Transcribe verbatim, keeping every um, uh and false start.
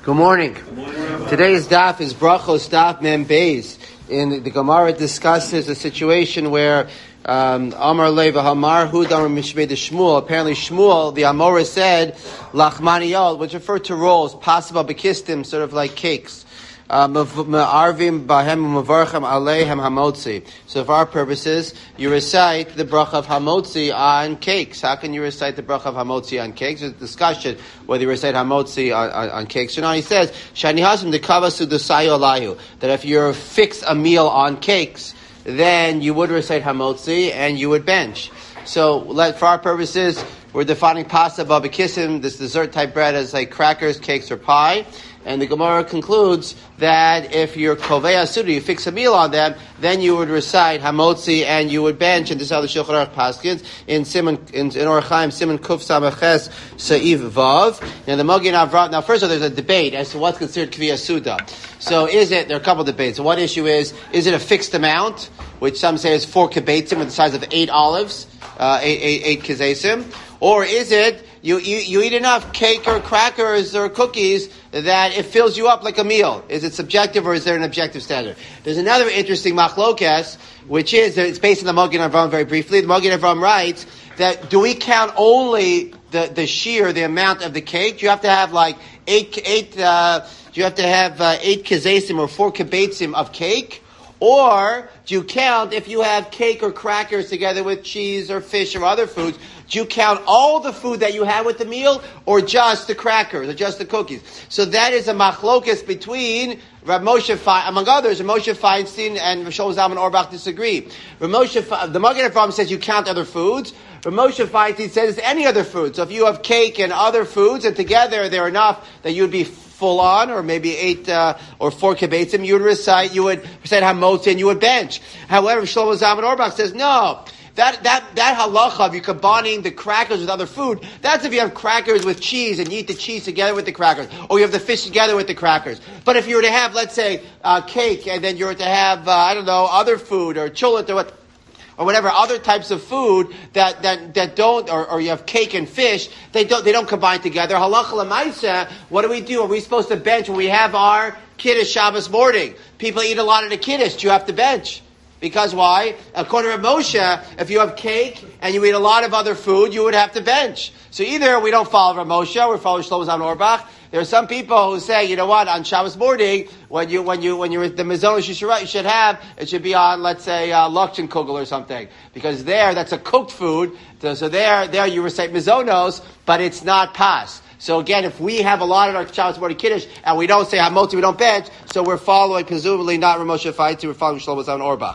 Good morning. Today's daf is Brachos daf Mem Beis. In the Gemara discusses a situation where um, Amar Leva Hamar Hud Amar Mishmei de Shmuel. Apparently Shmuel, the Amora said Lachmaniyot, which refer to rolls, possible bekistim, sort of like cakes. Ma'arvim bahem u'mavarchem aleihem hamotzi. So for our purposes, you recite the bracha of hamotzi on cakes. How can you recite the bracha of hamotzi on cakes? There's a discussion whether you recite hamotzi on, on, on cakes. So now he says, Shani hasim dekavasu desayo alayhu, that if you fix a meal on cakes, then you would recite hamotzi and you would bench. So let, for our purposes, we're defining pasta babikisim, this dessert type bread, as like crackers, cakes, or pie. And the Gemara concludes that if you're kovei asura, you fix a meal on them, then you would recite hamotzi and you would bench. And this is how the Shulchan Aruch paskins in Simon in, in Orach Chaim Simon Kuf Samaches Seiv Vav. Now the Mogen Avram. Now first of all, there's a debate as to what's considered kvei asuda. So is it? There are a couple of debates. So one issue is: is it a fixed amount, which some say is four kibetzim with the size of eight olives, uh, eight eight eight kizesim, or is it? You, you you eat enough cake or crackers or cookies that it fills you up like a meal. Is it subjective or is there an objective standard? There's another interesting machlokas, which is, it's based on the Mogen Avram very briefly. The Mogen Avram writes that do we count only the, the sheer, the amount of the cake? Do you have to have like eight, eight, uh, do you have to have uh, eight kazesim or four kibetzim of cake? Or do you count if you have cake or crackers together with cheese or fish or other foods? Do you count all the food that you had with the meal, or just the crackers, or just the cookies? So that is a machlokas between Rav Moshe, Fe- among others, Rav Moshe Feinstein and Rav Shlomo Zalman Auerbach disagree. Rav Moshe, Fe- the Mogen Avram says you count other foods. Rav Moshe Feinstein says it's any other food. So if you have cake and other foods, and together they're enough that you would be full on, or maybe eight uh, or four kibetzim, you would recite, you would recite hamotzi and you would bench. However, Shlomo Zalman Auerbach says no. That, that, that halacha of you combining the crackers with other food, that's if you have crackers with cheese and you eat the cheese together with the crackers, or you have the fish together with the crackers. But if you were to have, let's say, uh, cake, and then you were to have, uh, I don't know, other food, or chulet, or what, or whatever other types of food that, that, that don't, or, or you have cake and fish, they don't, they don't combine together. Halacha l'maisa, what do we do? Are we supposed to bench when we have our Kiddush Shabbos morning? People eat a lot of the Kiddush. Do you have to bench? Because why? According to Moshe, if you have cake and you eat a lot of other food, you would have to bench. So either we don't follow Rav Moshe, we follow Shlomo Zalman Auerbach. There are some people who say, you know what, on Shabbos morning, when you when you when you're the mizonos you should you should have, it should be on, let's say, uh, Lakshon Kugel or something, because there that's a cooked food. So, so there there you recite mizonos, but it's not pas. So again, if we have a lot of our Shabbos morning Kiddush and we don't say hamotzi, we don't bench, so we're following presumably not Rav Moshe Feinstein, we're following Shlomo Zalman Auerbach.